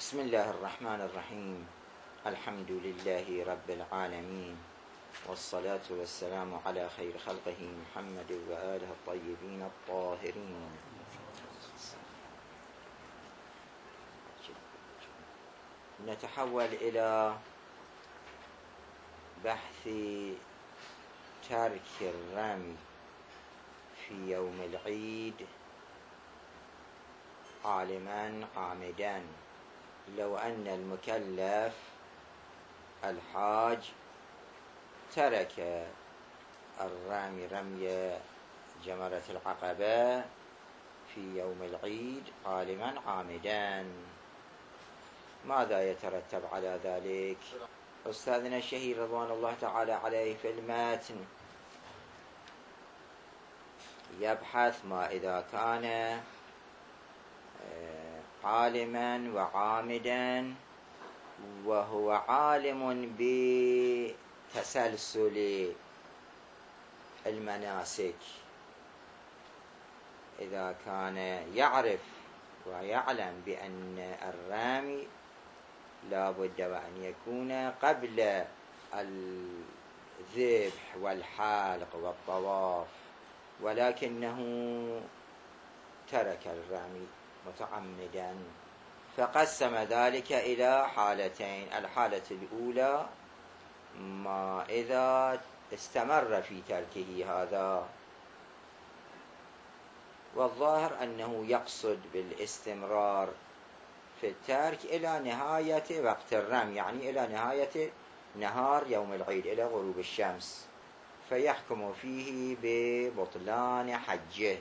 بسم الله الرحمن الرحيم. الحمد لله رب العالمين، والصلاة والسلام على خير خلقه محمد وآله الطيبين الطاهرين. نتحول إلى بحث ترك الرمي في يوم العيد عالما عامدا. لو أن المكلف الحاج ترك رمي جمرة العقبة في يوم العيد عالما عامدا، ماذا يترتب على ذلك؟ أستاذنا الشهير رضوان الله تعالى عليه في المتن يبحث ما إذا كان عالما وعامدا وهو عالم بتسلسل المناسك، إذا كان يعرف ويعلم بأن الرامي لا بد وأن يكون قبل الذبح والحلق والطواف، ولكنه ترك الرمي متعمدا، فقسم ذلك إلى حالتين. الحالة الأولى ما إذا استمر في تركه هذا، والظاهر أنه يقصد بالاستمرار في الترك إلى نهاية وقت الرمي، يعني إلى نهاية نهار يوم العيد، إلى غروب الشمس، فيحكم فيه ببطلان حجه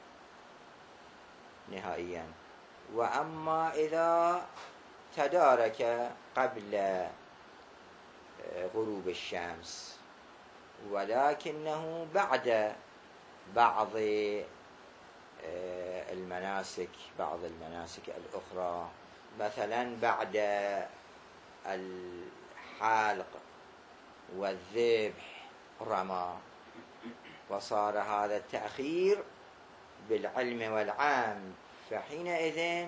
نهائيا. وأما إذا تدارك قبل غروب الشمس ولكنه بعد بعض المناسك الأخرى، مثلا بعد الحلق والذبح رمى، وصار هذا التأخير بالعلم والعام، فحينئذ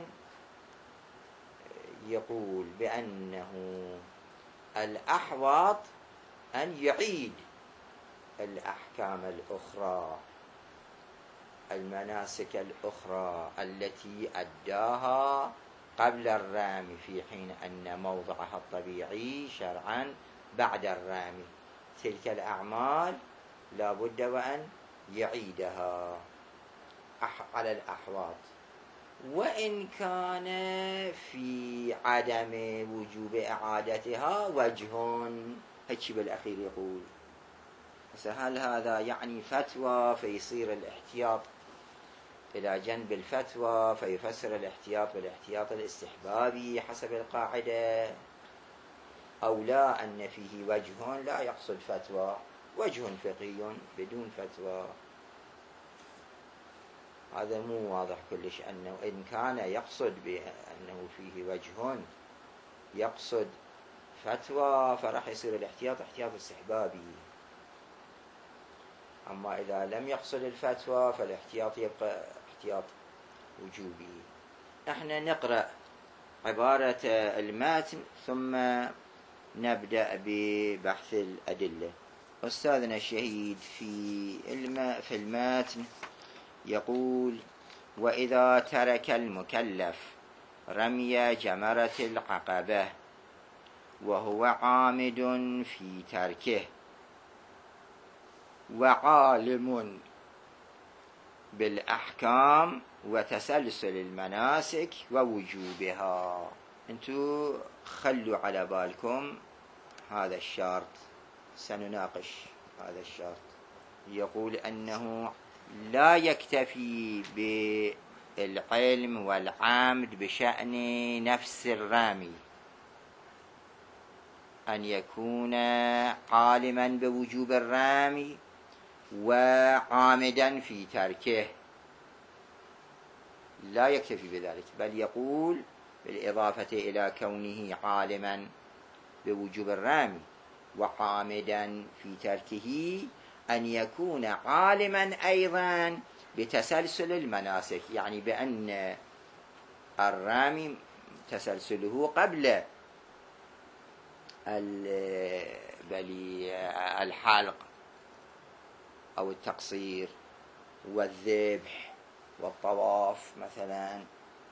يقول بأنه الأحوط أن يعيد الأحكام الأخرى، المناسك الأخرى التي أداها قبل الرمي، في حين أن موضعها الطبيعي شرعا بعد الرمي. تلك الأعمال لا بد وأن يعيدها على الأحواط. وإن كان في عدم وجوب إعادتها وجه، هيك بالأخير يقول. هل هذا يعني فتوى فيصير الاحتياط إلى جنب الفتوى، فيفسر الاحتياط بالاحتياط الاستحبابي حسب القاعدة، أو لا أن فيه وجه لا يقصد فتوى، وجه فقهي بدون فتوى؟ هذا مو واضح كلش، أنه إن كان يقصد بأنه فيه وجه يقصد فتوى فراح يصير الاحتياط احتياط استحبابي، أما إذا لم يقصد الفتوى فالاحتياط يبقى احتياط وجوبي. نحن نقرأ عبارة المتن ثم نبدأ ببحث الأدلة. أستاذنا الشهيد في المتن يقول: وإذا ترك المكلف رمي جمرة العقبة وهو عامد في تركه وعالم بالأحكام وتسلسل المناسك ووجوبها. انتو خلوا على بالكم هذا الشرط، سنناقش هذا الشرط. يقول أنه لا يكتفي بالعلم والعمد بشأن نفس الرامي، أن يكون عالما بوجوب الرامي وعامدا في تركه، لا يكتفي بذلك، بل يقول بالإضافة إلى كونه عالما بوجوب الرامي وعامدا في تركه أن يكون عالما أيضا بتسلسل المناسك، يعني بأن الرامي تسلسله قبل الحلق أو التقصير والذبح والطواف مثلا،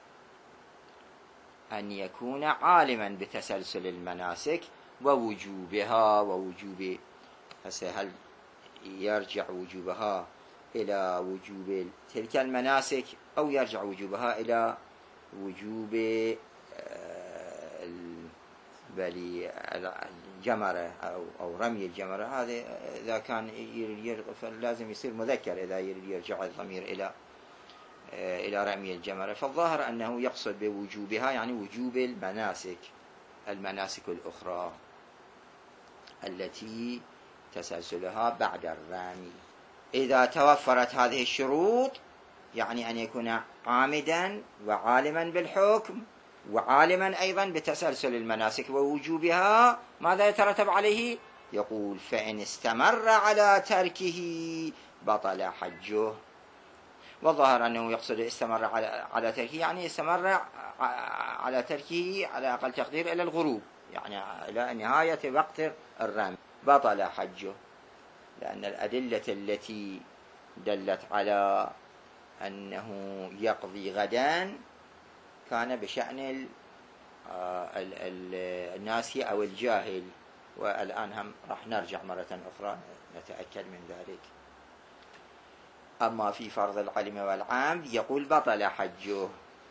أن يكون عالما بتسلسل المناسك ووجوبها ووجوب. هل يرجع وجوبها إلى وجوب تلك المناسك أو يرجع وجوبها إلى وجوب الجمرة أو رمي الجمرة؟ هذا إذا كان فلازم يصير مذكر إذا يرجع الضمير إلى رمي الجمرة. فالظاهر أنه يقصد بوجوبها يعني وجوب المناسك الأخرى التي تسلسلها بعد الرمي. إذا توفرت هذه الشروط يعني أن يكون عامدا وعالما بالحكم وعالما أيضا بتسلسل المناسك ووجوبها، ماذا يترتب عليه؟ يقول فإن استمر على تركه بطل حجه. والظاهر أنه يقصد استمر على تركه يعني استمر على تركه على أقل تقدير إلى الغروب، يعني إلى نهاية وقت الرمي، بطل حجه. لأن الأدلة التي دلت على أنه يقضي غدا كان بشأن الناسي أو الجاهل، والآن هم راح نرجع مرة أخرى نتأكد من ذلك. أما في فرض العلم والعام يقول بطل حجه.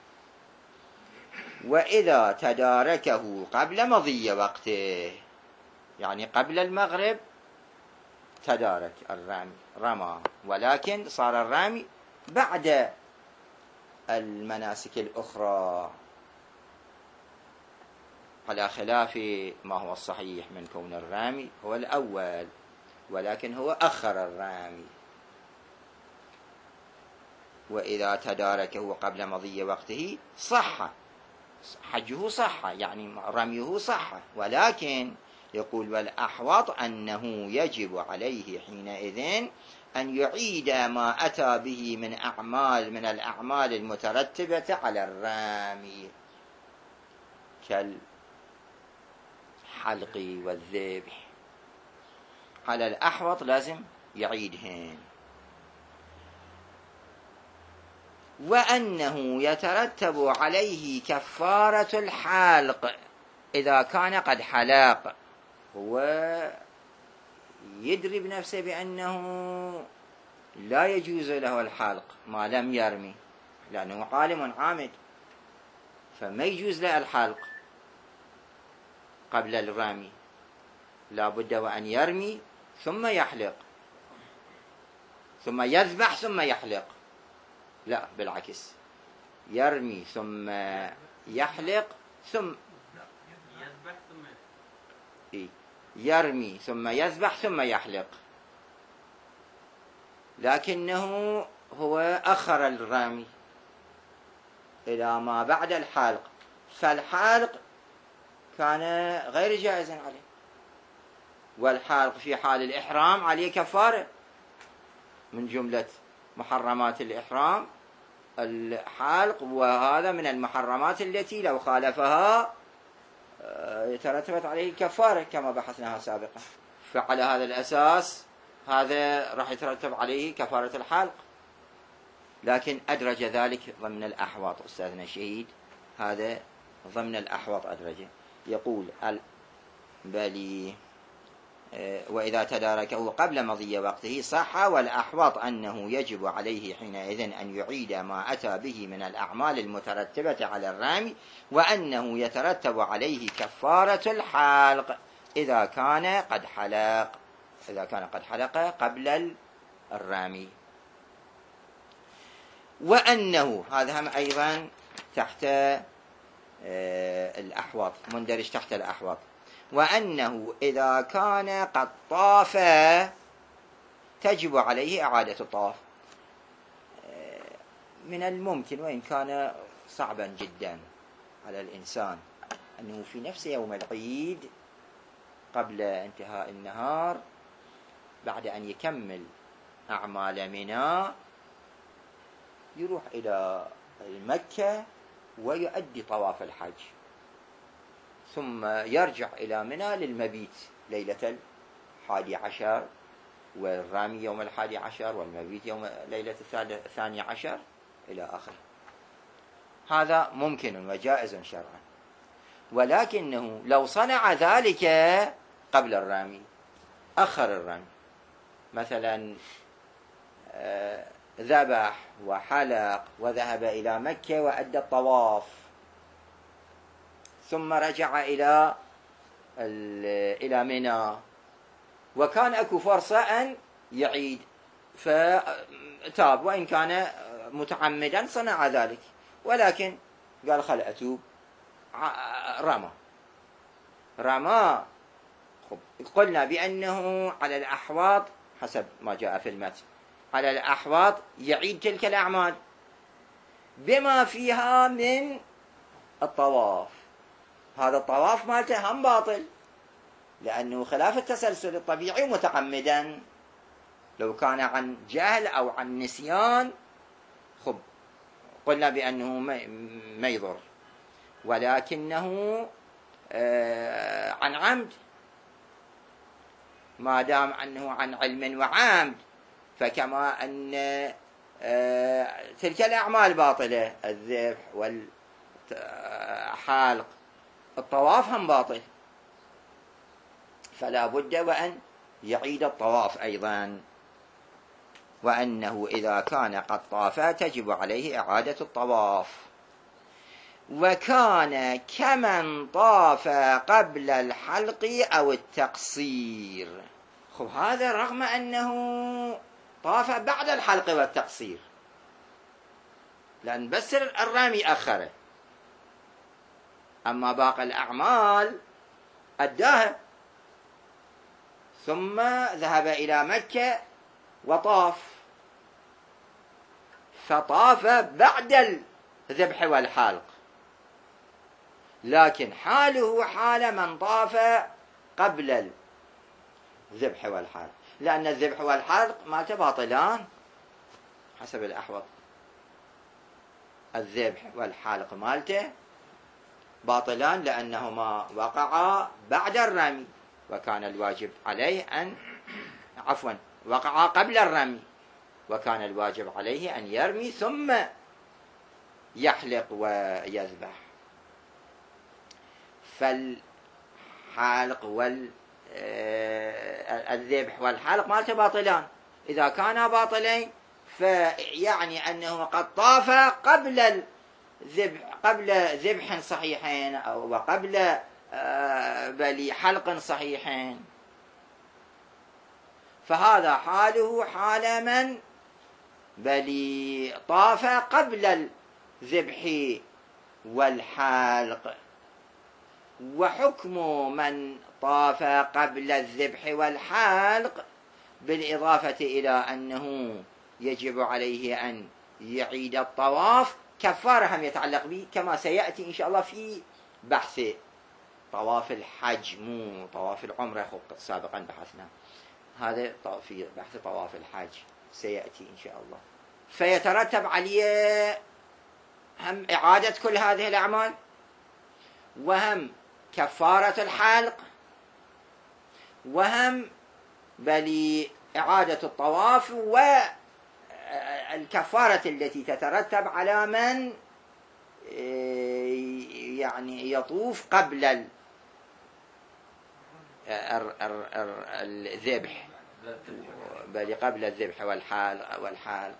وإذا تداركه قبل مضي وقته، يعني قبل المغرب تدارك الرمي رمى، ولكن صار الرمي بعد المناسك الأخرى، على خلاف ما هو الصحيح من كون الرامي هو الأول، ولكن هو أخر الرامي. وإذا تداركه قبل مضي وقته صح حجه، صح يعني رميه صح، ولكن يقول والأحوط أنه يجب عليه حينئذ أن يعيد ما أتى به من الأعمال المترتبة على الرامي كالحلق والذبح. على الأحوط لازم يعيدهن. وأنه يترتب عليه كفارة الحلق إذا كان قد حلق. هو يدري بنفسه بأنه لا يجوز له الحلق ما لم يرمي، لأنه عالم عامد، فما يجوز له الحلق قبل الرمي، لا بد وأن يرمي ثم يحلق، ثم يذبح ثم يحلق. لا بالعكس، يرمي ثم يحلق ثم يذبح ثم يرمي ثم يذبح ثم يحلق، لكنه هو أخر الرمي إلى ما بعد الحلق، فالحلق كان غير جائز عليه، والحلق في حال الإحرام عليه كفارة. من جملة محرمات الإحرام الحلق، وهذا من المحرمات التي لو خالفها ترتبت عليه كفارة كما بحثناها سابقا. فعلى هذا الأساس هذا راح يترتب عليه كفارة الحلق، لكن أدرج ذلك ضمن الأحوط. أستاذنا الشهيد هذا ضمن الأحوط أدرجه. يقول بلي وإذا تداركه قبل مضي وقته صح، والأحوط أنه يجب عليه حينئذ أن يعيد ما أتى به من الأعمال المترتبة على الرمي، وأنه يترتب عليه كفارة الحلق إذا كان قد حلق قبل الرمي. وأنه هذا هم أيضا تحت الأحوط، مندرج تحت الأحوط. وأنه إذا كان قد طاف تجب عليه إعادة الطواف. من الممكن وإن كان صعبا جدا على الإنسان أنه في نفس يوم العيد قبل انتهاء النهار بعد أن يكمل أعمال منى يروح إلى مكة ويؤدي طواف الحج، ثم يرجع إلى منى للمبيت ليلة 11، والرامي يوم 11، والمبيت يوم ليلة 12 إلى آخره. هذا ممكن وجائز شرعا، ولكنه لو صنع ذلك قبل الرمي، أخر الرمي، مثلا ذبح وحلق وذهب إلى مكة وأدى الطواف، ثم رجع إلى منى، وكان أكو فرصة أن يعيد، فتاب، وإن كان متعمدا صنع ذلك، ولكن قال خل أتوب، رمى. قلنا بأنه على الأحواط حسب ما جاء في المتن، على الأحواط يعيد تلك الأعمال بما فيها من الطواف. هذا الطواف مالته هم باطل، لأنه خلاف التسلسل الطبيعي متعمدا. لو كان عن جهل أو عن نسيان قلنا بأنه ما يضر، ولكنه عن عمد، ما دام أنه عن علم وعمد، فكما أن تلك الأعمال باطلة، الذبح والحالق، الطواف هم باطل، فلا بد وأن يعيد الطواف أيضا، وأنه إذا كان قد طاف تجب عليه إعادة الطواف. وكان كمن طاف قبل الحلق أو التقصير. هذا رغم أنه طاف بعد الحلق والتقصير، لأن بس الرامي أخره، أما باقي الأعمال أداها، ثم ذهب إلى مكة وطاف، فطاف بعد الذبح والحلق، لكن حاله حال من طاف قبل الذبح والحلق، لأن الذبح والحلق مالته باطلان حسب الأحوط. الذبح والحلق مالته باطلان لأنهما وقعا بعد الرمي، وكان الواجب عليه أن وقعا قبل الرمي، وكان الواجب عليه أن يرمي ثم يحلق ويذبح. فالحالق والذبح والحلق مالته باطلان. إذا كانا باطلين فيعني أنه قد طاف قبل ذبح صحيحين أو قبل بل حلق صحيحين، فهذا حاله حال من بل طاف قبل الذبح والحلق. وحكم من طاف قبل الذبح والحلق بالإضافة إلى أنه يجب عليه أن يعيد الطواف، كفارة هم يتعلق به، كما سيأتي إن شاء الله في بحث طواف الحج، مو طواف العمرة سابقا بحثنا، هذا في بحث طواف الحج سيأتي إن شاء الله. فيترتب عليه هم إعادة كل هذه الأعمال، وهم كفارة الحلق، وهم بل إعادة الطواف، والكفارة التي تترتب على من يعني يطوف قبل الذبح، بل قبل الذبح والحالق.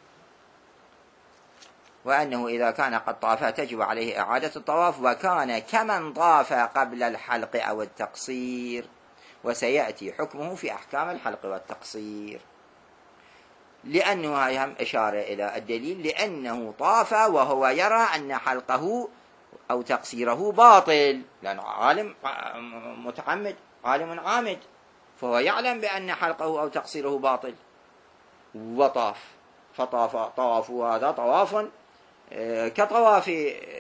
وأنه إذا كان قد طاف تجب عليه إعادة الطواف، وكان كمن طاف قبل الحلق أو التقصير، وسيأتي حكمه في أحكام الحلق والتقصير، لأنه هاي هم إشارة إلى الدليل، لأنه طاف وهو يرى أن حلقه أو تقصيره باطل، لأنه عالم متعمد، عالم عامد، فهو يعلم بأن حلقه أو تقصيره باطل، وطاف، طوافه هذا طواف كطواف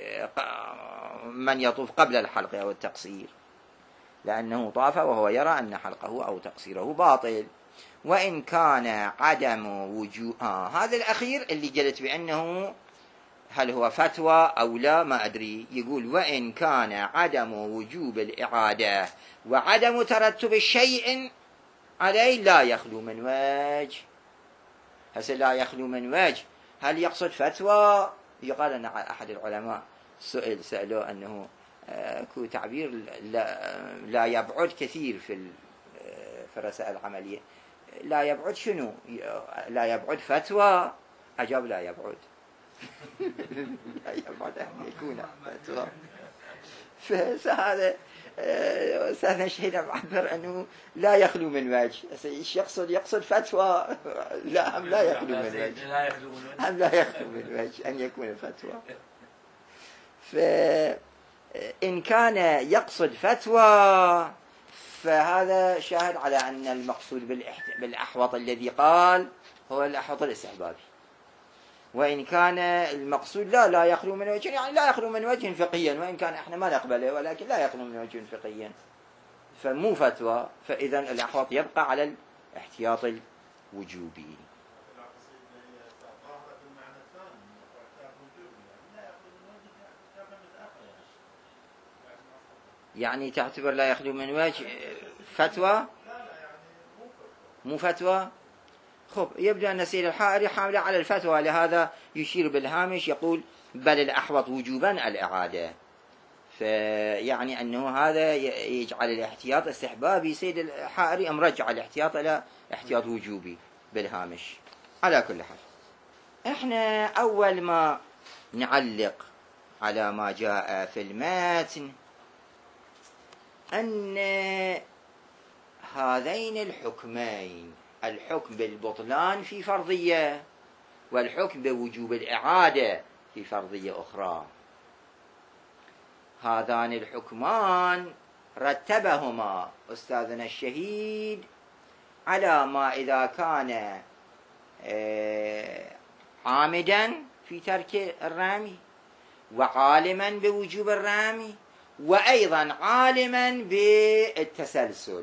من يطوف قبل الحلق أو التقصير، لأنه طاف وهو يرى أن حلقه أو تقصيره باطل. وإن كان عدم وجوب هذا الأخير اللي قلت بأنه هل هو فتوى أو لا ما أدري. يقول وإن كان عدم وجوب الإعادة وعدم ترتب الشيء عليه لا يخلو من وجه. هسه لا يخلو من وجه، هل يقصد فتوى؟ يقال أن أحد العلماء سألوه أنه كو تعبير لا يبعد كثير في الرسائل العملية، لا يبعد شنو؟ لا يبعد فتوى؟ أجاب لا يبعد لا يبعد أن يكون فتوى. فهذا أستاذنا الشهيد معبر أنه لا يخلو من وجه. إيش يقصد فتوى؟ لا، هم لا يخلو من وجه، هم لا يخلو من وجه أن يكون فتوى. فإن كان يقصد فتوى فهذا شاهد على أن المقصود بالأحوط الذي قال هو الأحوط الاستحبابي. وإن كان المقصود لا يخلو من وجه، يعني لا يخلو من وجه فقهيا، وإن كان احنا ما نقبله، ولكن لا يخلو من وجه فقهيا فمو فتوى. فإذا الأحوط يبقى على الاحتياط الوجوبي. يعني تعتبر لا يخلو من وجه فتوى؟ مو فتوى؟ خب، يبدو أن سيد الحائري حامل على الفتوى، لهذا يشير بالهامش يقول بل الأحوط وجوبا الإعادة. فيعني أنه هذا يجعل الاحتياط استحبابي. سيد الحائري مرجع الاحتياط إلى احتياط وجوبي بالهامش. على كل حال، احنا أول ما نعلق على ما جاء في المتن أن هذين الحكمين، الحكم بالبطلان في فرضية والحكم بوجوب الإعادة في فرضية أخرى، هذان الحكمان رتبهما أستاذنا الشهيد على ما إذا كان عامدا في ترك الرامي، وعالما بوجوب الرامي، وأيضا عالما بالتسلسل،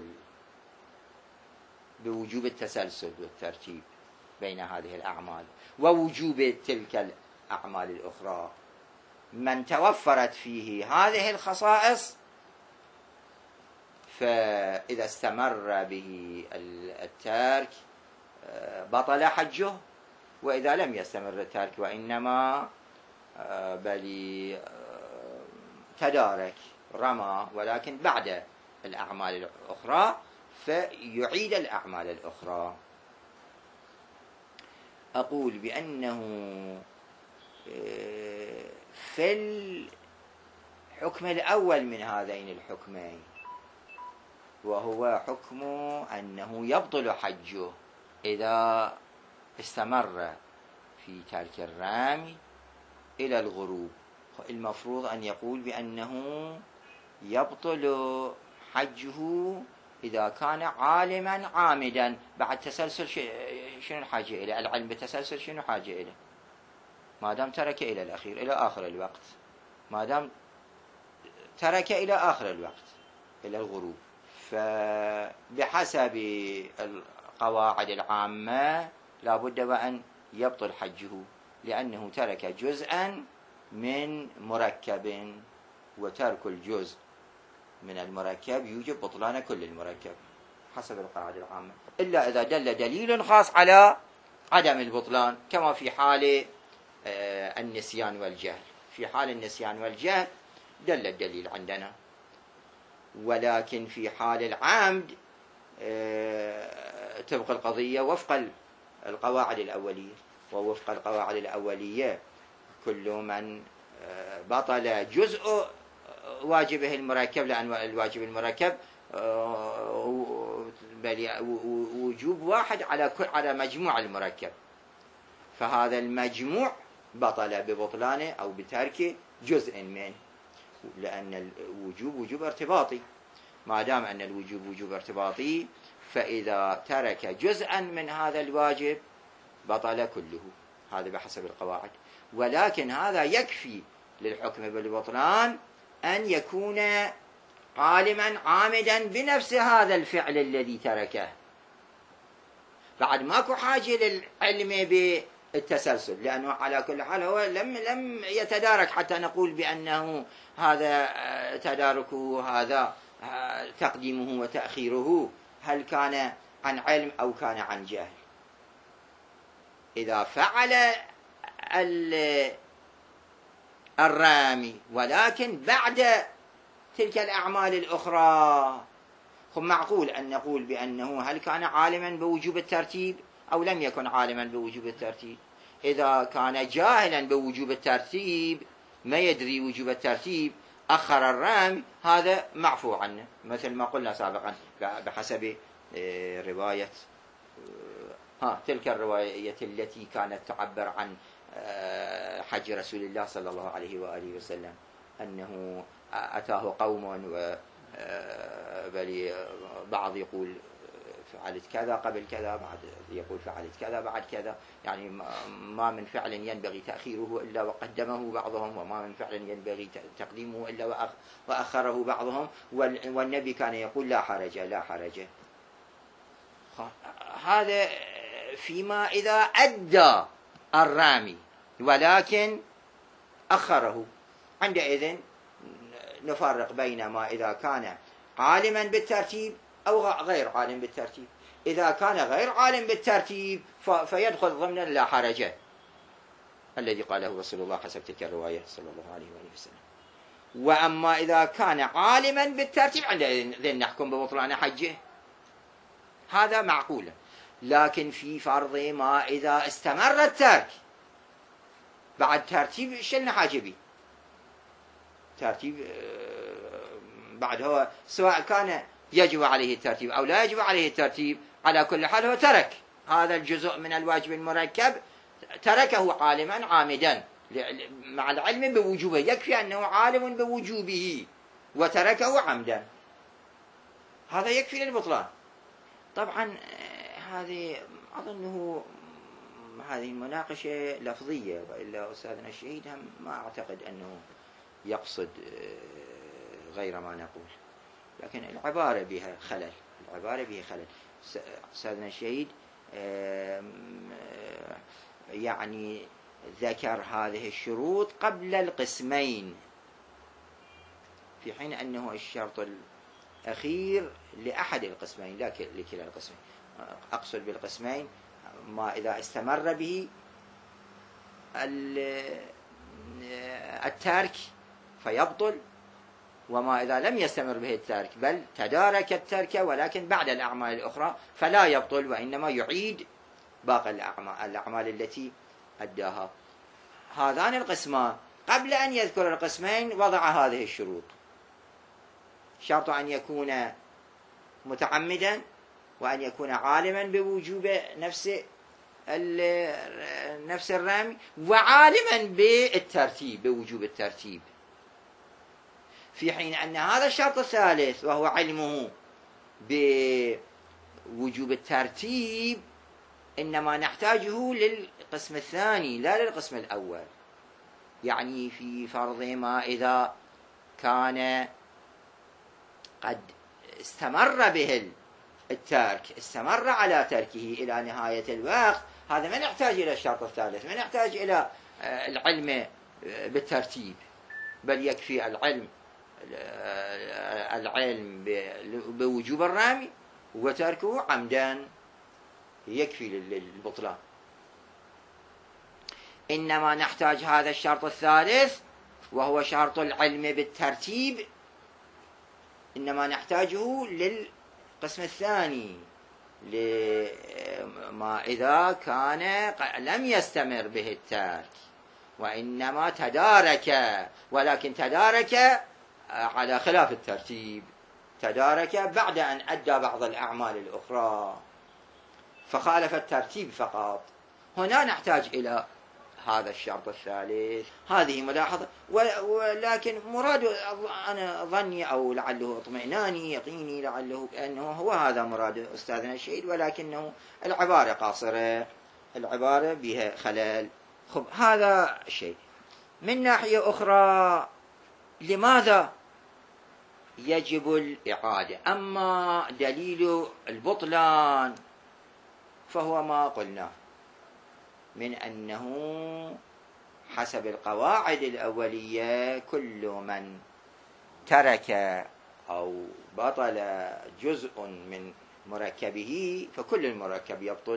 بوجوب التسلسل والترتيب بين هذه الأعمال ووجوب تلك الأعمال الأخرى. من توفرت فيه هذه الخصائص فإذا استمر به التارك بطل حجه، وإذا لم يستمر التارك وإنما بل تدارك رمى ولكن بعد الأعمال الأخرى فيعيد الأعمال الأخرى. أقول بأنه في الحكم الأول من هذين الحكمين، وهو حكم أنه يبطل حجه إذا استمر في ترك الرمي إلى الغروب، المفروض أن يقول بأنه يبطل حجه إذا كان عالما عامدا. بعد تسلسل شنو الحاجة إليه؟ العلم بالتسلسل شنو حاجة إليه؟ ما دام ترك إلى الأخير، إلى آخر الوقت، ما دام ترك إلى آخر الوقت إلى الغروب، فبحسب القواعد العامة لا بد وأن يبطل حجه، لأنه ترك جزءا من مركب، وترك الجزء من المركب يوجب بطلان كل المركب حسب القاعدة العامة، إلا إذا دل دليل خاص على عدم البطلان، كما في حال النسيان والجهل. في حال النسيان والجهل دل الدليل عندنا، ولكن في حال العمد تبقى القضية وفق القواعد الأولية. ووفق القواعد الأولية كل من بطل جزء واجبه المركب، لأن الواجب المركب وجوب واحد على مجموع المركب، فهذا المجموع بطل ببطلانه أو بترك جزء منه، لأن الوجوب وجوب ارتباطي. ما دام أن الوجوب وجوب ارتباطي فإذا ترك جزءا من هذا الواجب بطل كله، هذا بحسب القواعد. ولكن هذا يكفي للحكم بالبطلان أن يكون عالما عامدا بنفس هذا الفعل الذي تركه. بعد ماكو حاجة للعلم التسلسل، لأنه على كل حال هو لم يتدارك حتى نقول بأنه هذا تداركه، هذا تقديمه وتأخيره هل كان عن علم أو كان عن جهل. إذا فعل الرامي ولكن بعد تلك الأعمال الأخرى، معقول أن نقول بأنه هل كان عالما بوجوب الترتيب أو لم يكن عالما بوجوب الترتيب. إذا كان جاهلا بوجوب الترتيب، ما يدري وجوب الترتيب، أخر الرامي، هذا معفو عنه، مثل ما قلنا سابقا بحسب رواية تلك الرواية التي كانت تعبر عن حج رسول الله صلى الله عليه وآله وسلم، أنه أتاه قوم بل بعض يقول فعلت كذا قبل كذا، بعد يقول فعلت كذا بعد كذا، يعني ما من فعل ينبغي تأخيره إلا وقدمه بعضهم، وما من فعل ينبغي تقديمه إلا وأخره بعضهم، والنبي كان يقول لا حرج لا حرج. هذا فيما إذا أدى الرامي ولكن أخره، عندئذ نفرق بين ما إذا كان عالما بالترتيب أو غير عالم بالترتيب. إذا كان غير عالم بالترتيب فيدخل ضمن لا حرج الذي قاله رسول الله حسب تلك الرواية صلى الله عليه وآله وسلم. وأما إذا كان عالما بالترتيب عندئذ نحكم ببطلان حجه، هذا معقول. لكن في فرض ما إذا استمر الترك بعد ترتيب، شلنا حاجة به ترتيب بعد، هو سواء كان يجب عليه الترتيب أو لا يجب عليه الترتيب، على كل حال هو ترك هذا الجزء من الواجب المركب، تركه عالما عامدا مع العلم بوجوبه، يكفي أنه عالم بوجوبه وتركه عمدا، هذا يكفي للبطلان. طبعا هذه أظنه هذه مناقشة لفظية، وإلا أستاذنا الشهيد هم ما أعتقد أنه يقصد غير ما نقول، لكن العبارة بها خلل، العبارة بها خلل. أستاذنا الشهيد يعني ذكر هذه الشروط قبل القسمين، في حين أنه الشرط الأخير لأحد القسمين لا لكلا القسمين. أقصد بالقسمين ما إذا استمر به الترك فيبطل، وما إذا لم يستمر به الترك بل تدارك الترك ولكن بعد الأعمال الأخرى فلا يبطل، وإنما يعيد باقي الأعمال التي أداها. هذان القسمان قبل أن يذكر القسمين وضع هذه الشروط: شرط أن يكون متعمدا، وأن يكون عالما بوجوب نفس الرمي، وعالما بالترتيب بوجوب الترتيب، في حين أن هذا الشرط الثالث وهو علمه بوجوب الترتيب إنما نحتاجه للقسم الثاني لا للقسم الأول. يعني في فرض ما إذا كان قد استمر به الترك، استمر على تركه إلى نهاية الوقت، هذا ما نحتاج إلى الشرط الثالث، ما نحتاج إلى العلم بالترتيب، بل يكفي العلم بوجوب الرمي وتركه عمدا، يكفي للبطلان. إنما نحتاج هذا الشرط الثالث وهو شرط العلم بالترتيب، إنما نحتاجه للقسم الثاني، لما إذا كان لم يستمر به الترك وإنما تدارك، ولكن تدارك على خلاف الترتيب، تدارك بعد أن أدى بعض الأعمال الأخرى فخالف الترتيب فقط. هنا نحتاج إلى هذا الشرط الثالث. هذه ملاحظة، ولكن مراد أنا ظني أو لعله اطمئناني يقيني لعله أنه هو هذا مراد أستاذنا الشهيد، ولكنه العبارة قاصرة، العبارة بها خلل. خب، هذا شيء. من ناحية أخرى، لماذا يجب الإعادة؟ أما دليل البطلان فهو ما قلنا، من أنه حسب القواعد الأولية كل من ترك أو بطل جزء من مركبه فكل المركب يبطل،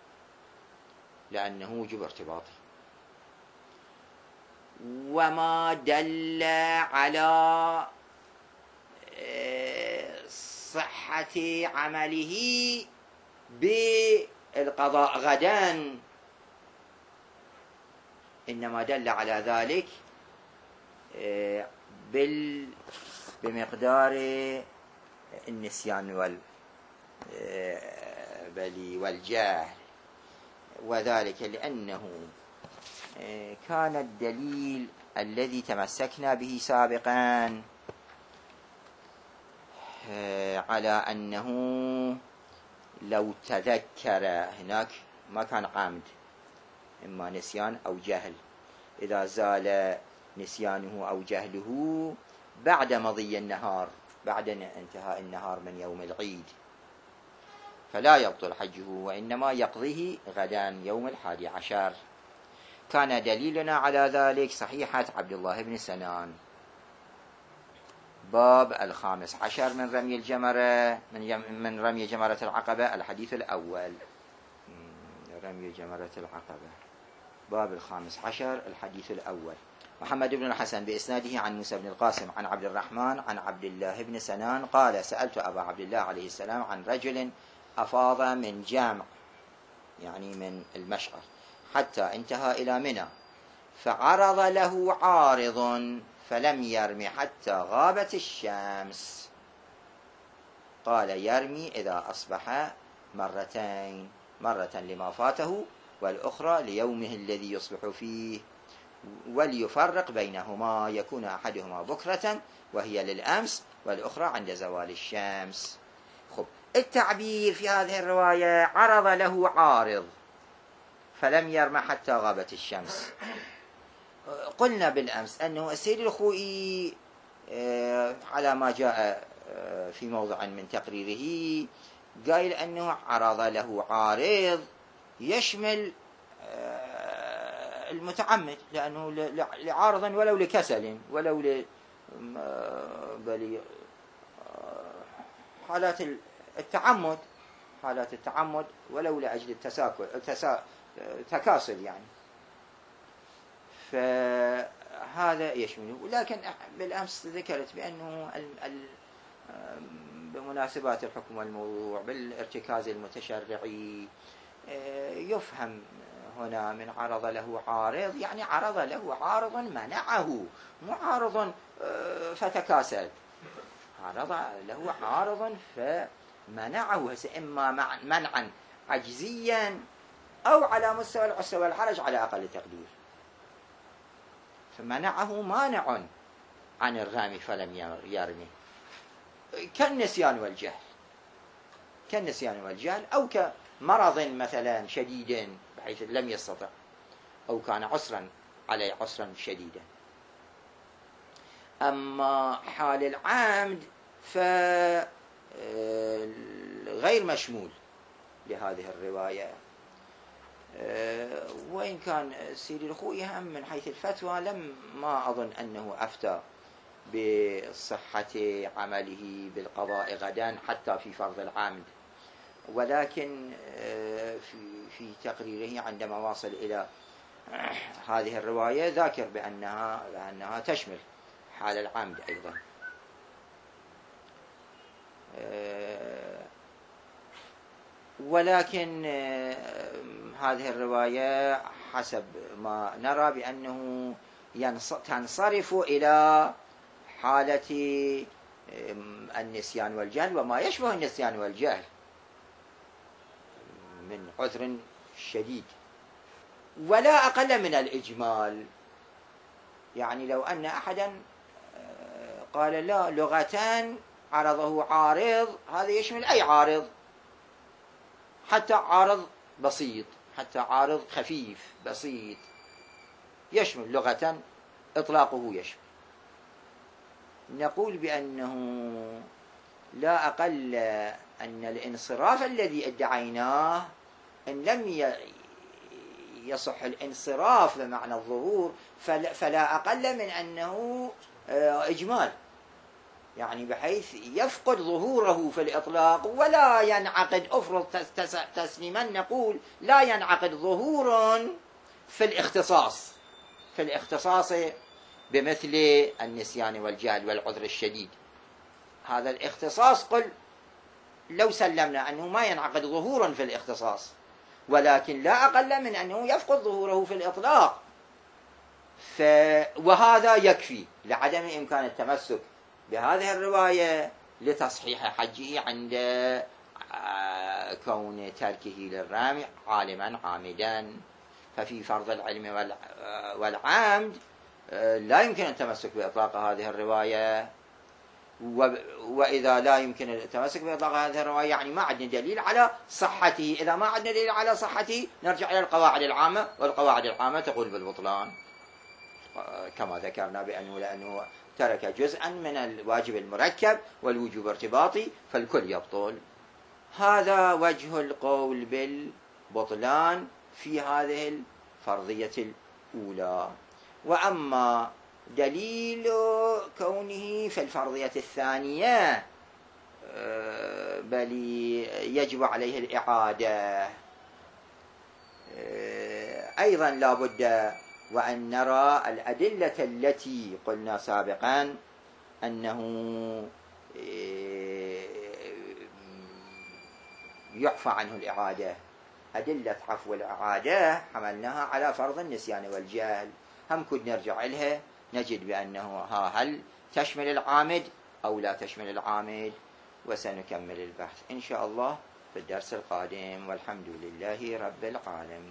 لأنه وجب ارتباطي. وما دل على صحة عمله بالقضاء غدا إنما دل على ذلك بمقدار النسيان والجهل، وذلك لأنه كان الدليل الذي تمسكنا به سابقا على أنه لو تذكر، هناك ما كان عمد، إما نسيان أو جهل، إذا زال نسيانه أو جهله بعد مضي النهار، بعد انتهاء النهار من يوم العيد، فلا يبطل حجه وإنما يقضيه غدا يوم 11. كان دليلنا على ذلك صحيحة عبد الله بن سنان، باب 15 من رمي الجمرة، من رمي جمرة العقبة، الحديث الأول. رمي جمرة العقبة باب 15 الحديث الأول. محمد بن الحسن بإسناده عن موسى بن القاسم عن عبد الرحمن عن عبد الله بن سنان قال: سألت أبا عبد الله عليه السلام عن رجل أفاض من جامع، يعني من المشعر، حتى انتهى إلى منى، فعرض له عارض فلم يرمي حتى غابت الشمس. قال: يرمي إذا أصبح مرتين، مرة لما فاته والأخرى ليومه الذي يصبح فيه، وليفرق بينهما، يكون أحدهما بكرة وهي للأمس والأخرى عند زوال الشمس. خب، التعبير في هذه الرواية عرض له عارض فلم يرمى حتى غابت الشمس. قلنا بالأمس أنه السيد الخوئي على ما جاء في موضع من تقريره قال أنه عرض له عارض يشمل المتعمد، لأنه لعارض ولو لكسل ولو حالات التعمد، حالات التعمد ولو لأجل التكاسل يعني، فهذا يشمله. ولكن بالأمس ذكرت بأنه بمناسبات الحكم والموضوع بالارتكاز المتشرعي يفهم هنا من عرض له عارض يعني عرض له عارض منعه، مو عارض فتكاسل، عرض له عارض فمنعه، إما منعا عجزيا أو على مستوى العسر والحرج على أقل تقدير، فمنعه مانع عن الرمي فلم يرمي، كالنسيان والجهل، كالنسيان والجهل، أو كمرض مثلا شديد بحيث لم يستطع، أو كان عسرا عليه عسرا شديدا. أما حال العمد فغير مشمول لهذه الرواية، وإن كان سيدي الخوئي هم من حيث الفتوى ما أظن أنه أفتى بصحة عمله بالقضاء غدا حتى في فرض العمد، ولكن في تقريره عندما واصل إلى هذه الرواية ذاكر بأنها تشمل حال العمد أيضا. ولكن هذه الرواية حسب ما نرى بأنه تنصرف إلى حالة النسيان والجهل وما يشبه النسيان والجهل من عذر شديد، ولا أقل من الإجمال. يعني لو أن أحدا قال لا لغة عرضه عارض، هذا يشمل أي عارض، حتى عارض بسيط، حتى عارض خفيف بسيط يشمل لغة، إطلاقه يشمل. نقول بأنه لا أقل أن الانصراف الذي ادعيناه إن لم يصح الانصراف بمعنى الظهور، فلا أقل من أنه إجمال، يعني بحيث يفقد ظهوره في الإطلاق ولا ينعقد. أفرض تسليما نقول لا ينعقد ظهور في الاختصاص، في الاختصاص بمثل النسيان والجهل والعذر الشديد. هذا الاختصاص قل لو سلمنا أنه ما ينعقد ظهورا في الاختصاص، ولكن لا أقل من أنه يفقد ظهوره في الإطلاق، وهذا يكفي لعدم إمكان التمسك بهذه الرواية لتصحيح حجه عند كون تركه للرمي عالما عامدا. ففي فرض العلم والعمد لا يمكن التمسك بإطلاق هذه الرواية، وإذا لا يمكن التمسك بإطلاق هذه الرواية يعني ما عندنا دليل على صحته. إذا ما عندنا دليل على صحته نرجع إلى القواعد العامة، والقواعد العامة تقول بالبطلان كما ذكرنا لأنه ترك جزءا من الواجب المركب والوجوب ارتباطي فالكل يبطل. هذا وجه القول بالبطلان في هذه الفرضية الأولى. وأما دليل كونه في الفرضية الثانية بل يجب عليه الإعادة، أيضا لا بد وأن نرى الأدلة التي قلنا سابقا أنه يعفى عنه الإعادة. أدلة عفو الإعادة حملناها على فرض النسيان والجهل، هم كنا نرجع لها نجد بأنه هل تشمل العامد أو لا تشمل العامد. وسنكمل البحث إن شاء الله في الدرس القادم، والحمد لله رب العالمين.